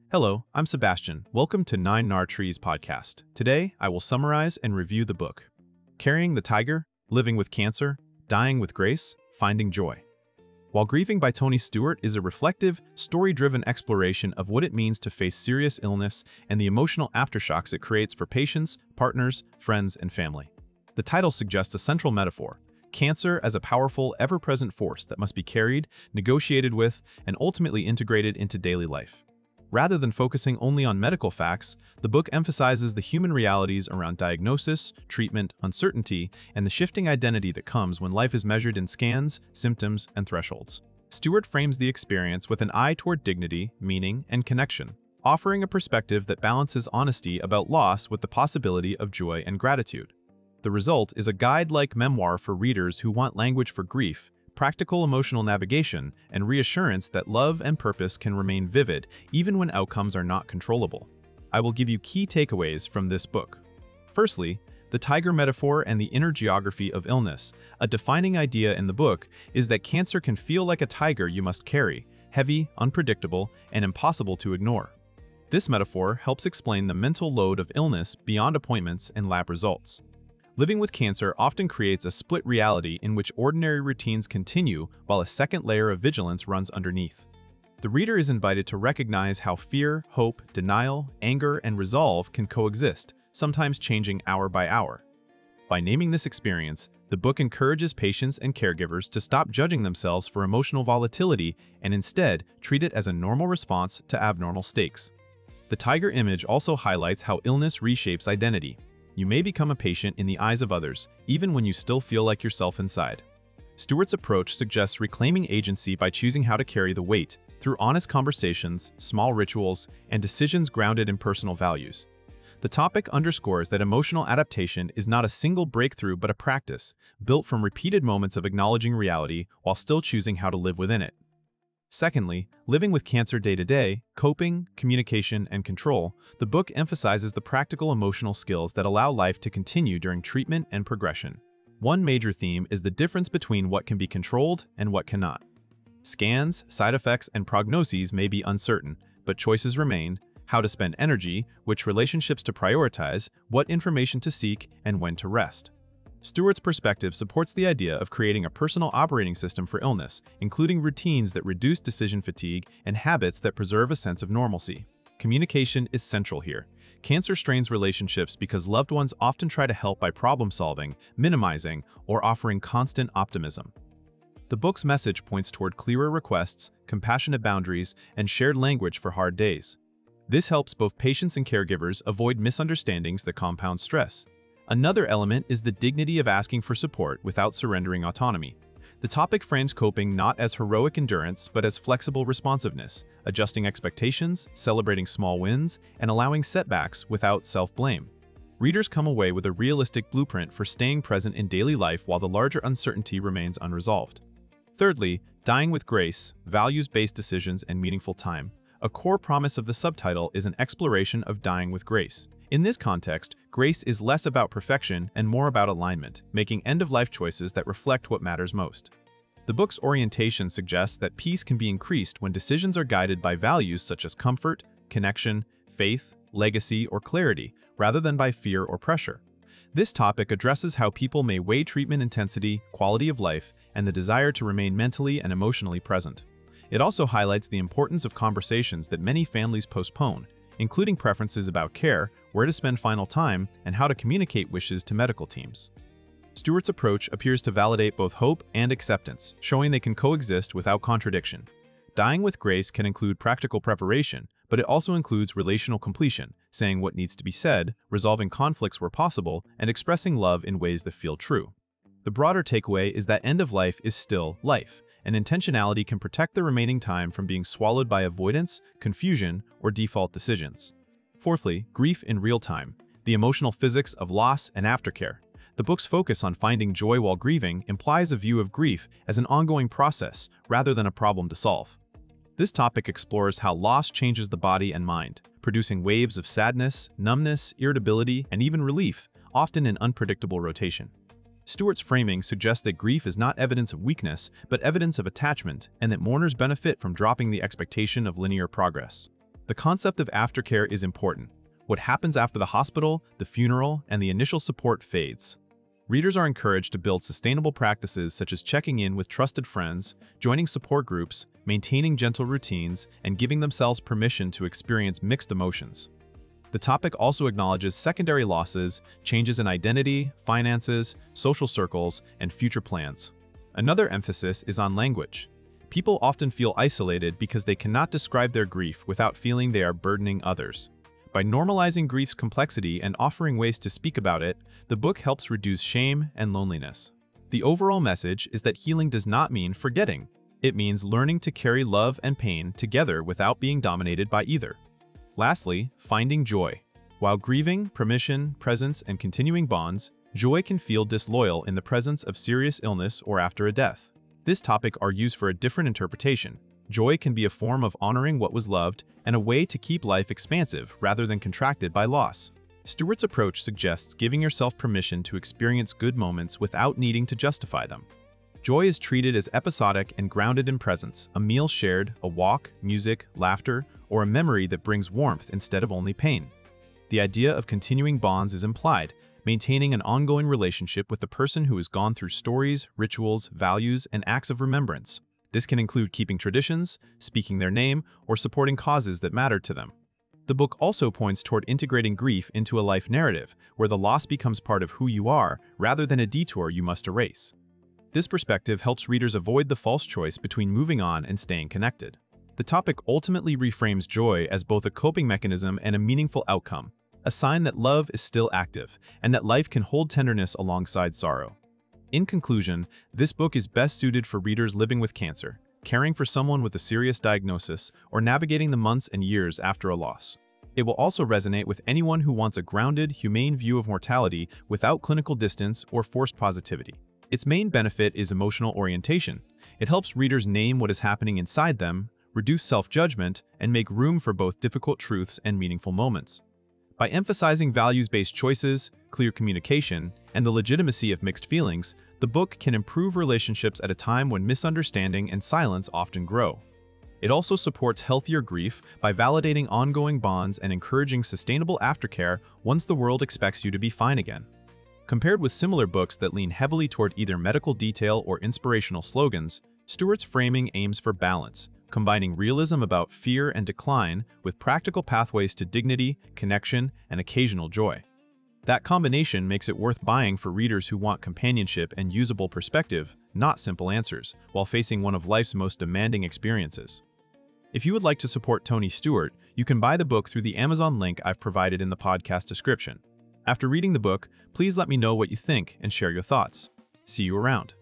Hello, I'm Sebastian. Welcome to Nine Nar Trees podcast. Today, I will summarize and review the book. Carrying the Tiger, Living with Cancer, Dying with Grace, Finding Joy. While Grieving by Tony Stewart is a reflective, story-driven exploration of what it means to face serious illness and the emotional aftershocks it creates for patients, partners, friends, and family. The title suggests a central metaphor: cancer as a powerful, ever-present force that must be carried, negotiated with, and ultimately integrated into daily life. Rather than focusing only on medical facts, the book emphasizes the human realities around diagnosis, treatment, uncertainty, and the shifting identity that comes when life is measured in scans, symptoms, and thresholds. Stewart frames the experience with an eye toward dignity, meaning, and connection, offering a perspective that balances honesty about loss with the possibility of joy and gratitude. The result is a guide-like memoir for readers who want language for grief, practical emotional navigation, and reassurance that love and purpose can remain vivid even when outcomes are not controllable. I will give you key takeaways from this book. Firstly, the tiger metaphor and the inner geography of illness. A defining idea in the book is that cancer can feel like a tiger you must carry, heavy, unpredictable, and impossible to ignore. This metaphor helps explain the mental load of illness beyond appointments and lab results. Living with cancer often creates a split reality in which ordinary routines continue while a second layer of vigilance runs underneath. The reader is invited to recognize how fear, hope, denial, anger, and resolve can coexist, sometimes changing hour by hour. By naming this experience, the book encourages patients and caregivers to stop judging themselves for emotional volatility and instead treat it as a normal response to abnormal stakes. The tiger image also highlights how illness reshapes identity. You may become a patient in the eyes of others, even when you still feel like yourself inside. Stewart's approach suggests reclaiming agency by choosing how to carry the weight, through honest conversations, small rituals, and decisions grounded in personal values. The topic underscores that emotional adaptation is not a single breakthrough but a practice, built from repeated moments of acknowledging reality while still choosing how to live within it. Secondly, living with cancer day-to-day, coping, communication, and control, the book emphasizes the practical emotional skills that allow life to continue during treatment and progression. One major theme is the difference between what can be controlled and what cannot. Scans, side effects, and prognoses may be uncertain, but choices remain: how to spend energy, which relationships to prioritize, what information to seek, and when to rest. Stewart's perspective supports the idea of creating a personal operating system for illness, including routines that reduce decision fatigue and habits that preserve a sense of normalcy. Communication is central here. Cancer strains relationships because loved ones often try to help by problem-solving, minimizing, or offering constant optimism. The book's message points toward clearer requests, compassionate boundaries, and shared language for hard days. This helps both patients and caregivers avoid misunderstandings that compound stress. Another element is the dignity of asking for support without surrendering autonomy. The topic frames coping not as heroic endurance but as flexible responsiveness, adjusting expectations, celebrating small wins, and allowing setbacks without self-blame. Readers come away with a realistic blueprint for staying present in daily life while the larger uncertainty remains unresolved. Thirdly, Dying with Grace, Values-Based Decisions and Meaningful Time. A core promise of the subtitle is an exploration of dying with grace. In this context, grace is less about perfection and more about alignment, making end-of-life choices that reflect what matters most. The book's orientation suggests that peace can be increased when decisions are guided by values such as comfort, connection, faith, legacy, or clarity, rather than by fear or pressure. This topic addresses how people may weigh treatment intensity, quality of life, and the desire to remain mentally and emotionally present. It also highlights the importance of conversations that many families postpone, including preferences about care, where to spend final time, and how to communicate wishes to medical teams. Stewart's approach appears to validate both hope and acceptance, showing they can coexist without contradiction. Dying with Grace can include practical preparation, but it also includes relational completion, saying what needs to be said, resolving conflicts where possible, and expressing love in ways that feel true. The broader takeaway is that end of life is still life, and intentionality can protect the remaining time from being swallowed by avoidance, confusion, or default decisions. Fourthly, Grief in Real Time, the emotional physics of loss and aftercare. The book's focus on finding joy while grieving implies a view of grief as an ongoing process rather than a problem to solve. This topic explores how loss changes the body and mind, producing waves of sadness, numbness, irritability, and even relief, often in unpredictable rotation. Stewart's framing suggests that grief is not evidence of weakness, but evidence of attachment, and that mourners benefit from dropping the expectation of linear progress. The concept of aftercare is important. What happens after the hospital, the funeral, and the initial support fades. Readers are encouraged to build sustainable practices such as checking in with trusted friends, joining support groups, maintaining gentle routines, and giving themselves permission to experience mixed emotions. The topic also acknowledges secondary losses, changes in identity, finances, social circles, and future plans. Another emphasis is on language. People often feel isolated because they cannot describe their grief without feeling they are burdening others. By normalizing grief's complexity and offering ways to speak about it, the book helps reduce shame and loneliness. The overall message is that healing does not mean forgetting. It means learning to carry love and pain together without being dominated by either. Lastly, finding joy. While grieving, permission, presence, and continuing bonds, joy can feel disloyal in the presence of serious illness or after a death. This topic argues for a different interpretation. Joy can be a form of honoring what was loved and a way to keep life expansive rather than contracted by loss. Stewart's approach suggests giving yourself permission to experience good moments without needing to justify them. Joy is treated as episodic and grounded in presence, a meal shared, a walk, music, laughter, or a memory that brings warmth instead of only pain. The idea of continuing bonds is implied, maintaining an ongoing relationship with the person who has gone through stories, rituals, values, and acts of remembrance. This can include keeping traditions, speaking their name, or supporting causes that matter to them. The book also points toward integrating grief into a life narrative, where the loss becomes part of who you are rather than a detour you must erase. This perspective helps readers avoid the false choice between moving on and staying connected. The topic ultimately reframes joy as both a coping mechanism and a meaningful outcome, a sign that love is still active and that life can hold tenderness alongside sorrow. In conclusion, this book is best suited for readers living with cancer, caring for someone with a serious diagnosis, or navigating the months and years after a loss. It will also resonate with anyone who wants a grounded, humane view of mortality without clinical distance or forced positivity. Its main benefit is emotional orientation. It helps readers name what is happening inside them, reduce self-judgment, and make room for both difficult truths and meaningful moments. By emphasizing values-based choices, clear communication, and the legitimacy of mixed feelings, the book can improve relationships at a time when misunderstanding and silence often grow. It also supports healthier grief by validating ongoing bonds and encouraging sustainable aftercare once the world expects you to be fine again. Compared with similar books that lean heavily toward either medical detail or inspirational slogans, Stewart's framing aims for balance, combining realism about fear and decline with practical pathways to dignity, connection, and occasional joy. That combination makes it worth buying for readers who want companionship and usable perspective, not simple answers, while facing one of life's most demanding experiences. If you would like to support Tony Stewart, you can buy the book through the Amazon link I've provided in the podcast description. After reading the book, please let me know what you think and share your thoughts. See you around.